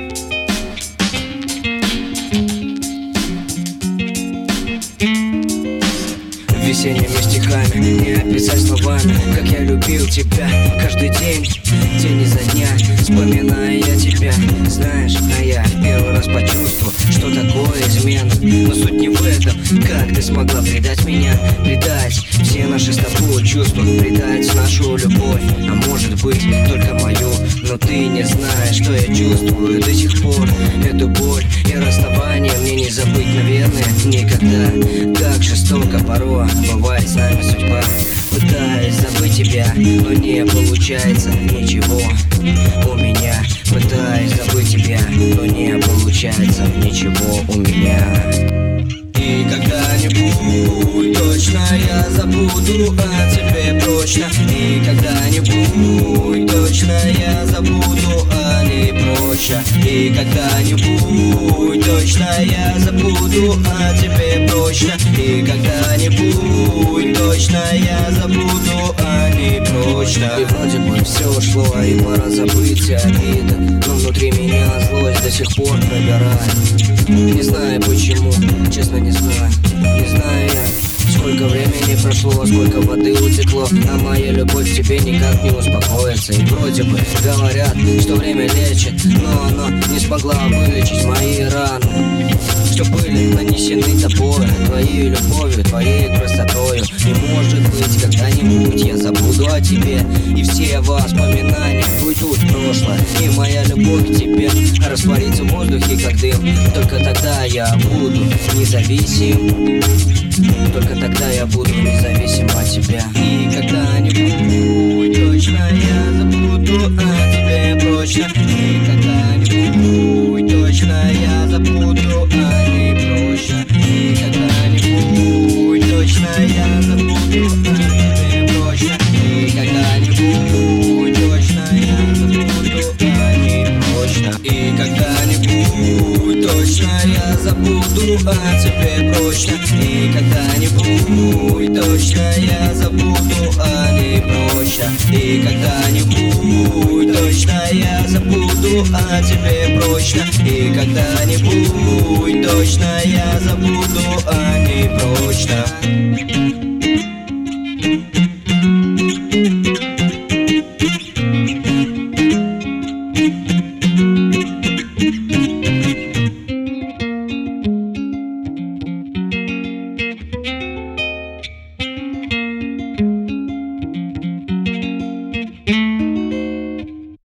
Весенними стихами не описать словами, как я любил тебя. Каждый день, день изо дня, вспоминая я тебя. Знаешь, а я первый раз почувствовал, что такое измена. Но суть не в этом, как ты смогла предать меня, предать все наши с тобой чувства, предать нашу любовь, а может быть только мою. Но ты не знаешь, что я чувствую до сих пор. Эту боль и расставание мне не забыть, наверное, никогда. Как жестоко порой бывает с нами судьба. Пытаюсь забыть тебя, но не получается ничего у меня. Пытаюсь забыть тебя, но не получается ничего у меня. И когда-нибудь точно я забуду о тебе прочно. И когда-нибудь точно я забуду о ней прочно. И когда-нибудь точно я забуду о тебе прочно. И когда-нибудь точно я забуду о ней прочно. И вроде бы все ушло, и пора забыть обиды, но внутри меня злость до сих пор пробирает. Не знаю почему, честно не знаю. Не знаю я, сколько времени прошло, сколько воды утекло, а моя любовь к тебе никак не успокоится. И вроде бы говорят, что время лечит, но оно не смогла вылечить мои раны, что были нанесены тобой, твоей любовью, твоей красотою. И может быть когда-нибудь я забуду о тебе, и все воспоминания уйдут в прошлое, и моя любовь к тебе растворится в воздухе как дым. Только тогда я буду независим, только тогда я буду независим от тебя. И когда-нибудь точно я забуду о тебе прочно. И когда-нибудь точно я забуду о ней прочно. И когда-нибудь точно я забуду о тебе прочно. И когда-нибудь точно я забуду о ней прочно. И когда-нибудь точно я забуду о тебе прочно. И когда-нибудь точно я забуду о ней прочно. И когда-нибудь точно я забуду о тебе прочно. И когда-нибудь точно я забуду о ней прочно.